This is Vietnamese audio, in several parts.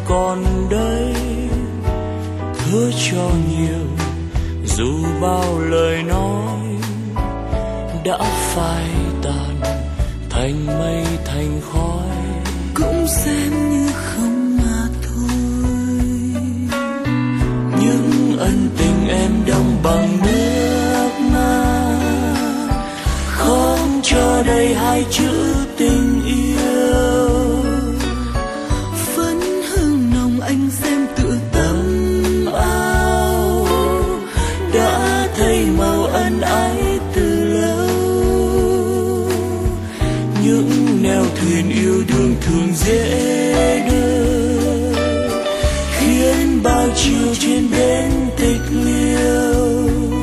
còn đây, hứa cho nhiều dù bao lời nói đã phai tàn thành mây thành khói, cũng xem như không mà thôi. Những ân tình em đong bằng nước mắt, không cho đây hai chữ tình yêu. Phấn hương nồng anh xem tựa tâm Áo đã thấy màu ân ái từ lâu. Những nẻo thuyền yêu đương thường dễ đưa, khiến bao chiều trên bến tịch liêu.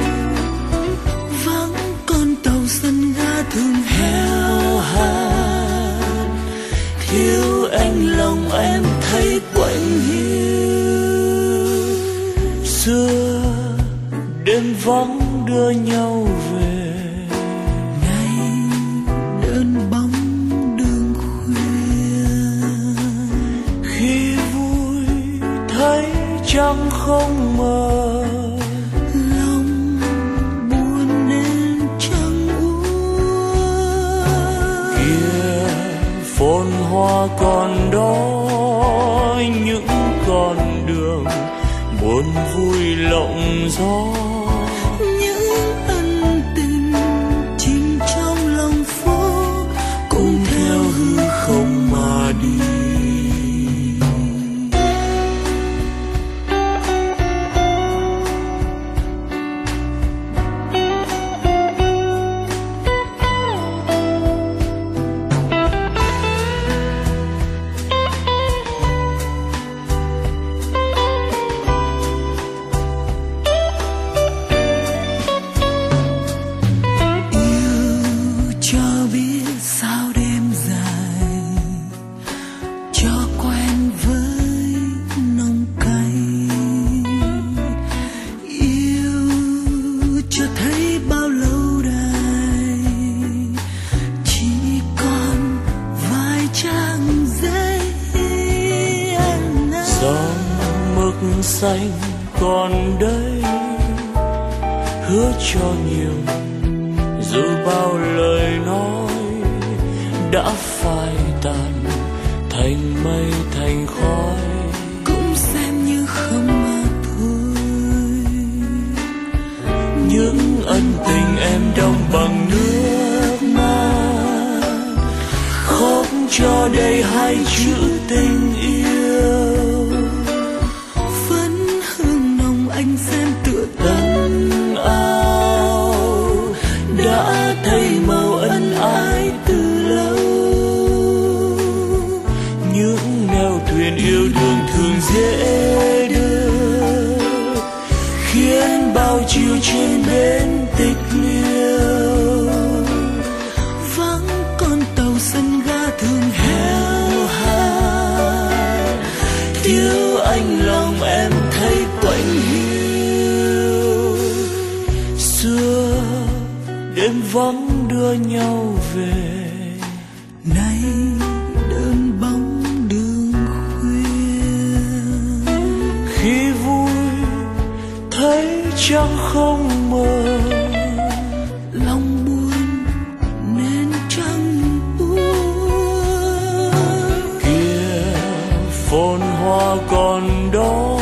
vắng con tàu sân ga thường Heo hàn thiếu anh lòng em thấy quạnh hiu. Xưa đêm vắng đưa nhau về, ngày đơn bóng đường khuya. khi vui thấy trăng không mờ, Lòng buồn nên trăng úa. kia phồn hoa còn đó, những con đường buồn vui lộng gió. Những ân tình chìm trong lòng phố, Cũng theo hư không mà đi. yêu cho biết sao đêm dài, cho quen với nồng cay. Yêu cho thấy bao lâu đài, chỉ còn vài trang giấy anh ơi. Dòng mực xanh còn đây, hứa cho nhiều dù bao lời nói đã phai tàn thành mây thành khói, Cũng xem như không mà thôi. những ân tình em đong bằng nước mắt, khóc cho đây hai chữ tình yêu. Phấn hương nồng anh xem tựa Tấm áo đã thấy màu ân ái từ lâu. Những nẻo thuyền yêu đương thường dễ đưa, khiến bao chiều trên bến tịch liêu. vắng con tàu sân ga thường Heo hàn thiếu anh lòng em thấy quạnh hiu. Xưa đêm vắng đưa nhau về, nay đơn bóng đường khuya. khi vui thấy trăng không mờ, Lòng buồn nên trăng úa. kia phồn hoa còn đó,